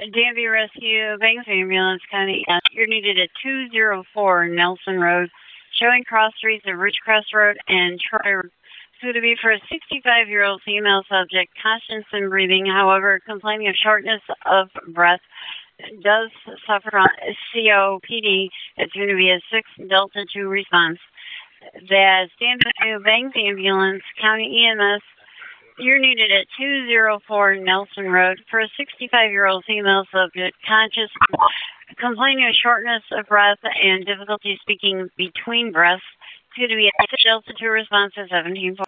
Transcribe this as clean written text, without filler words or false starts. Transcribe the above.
Danby Rescue, Banks Ambulance County. You're needed at 204 Nelson Road, showing cross streets of Ridgecrest Road and Troy Road. So to be for a 65-year-old female subject, conscious and breathing, however, complaining of shortness of breath, does suffer from COPD. It's going to be a 6 Delta 2 response. The Danby Banks Ambulance County EMS. You're needed at 204 Nelson Road for a 65-year-old female subject, conscious, complaining of shortness of breath and difficulty speaking between breaths. It's going to be a Delta 2 response at 17.